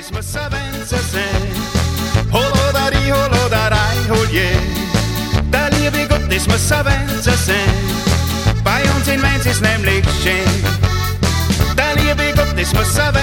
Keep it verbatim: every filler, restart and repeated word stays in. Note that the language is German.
das muss ein Wenzer sein. Holodari, holodarai, hol je. Der liebe Gott, das muss ein Wenzer sein. Bei uns in Mainz ist nämlich schön. Der liebe Gott, das muss ein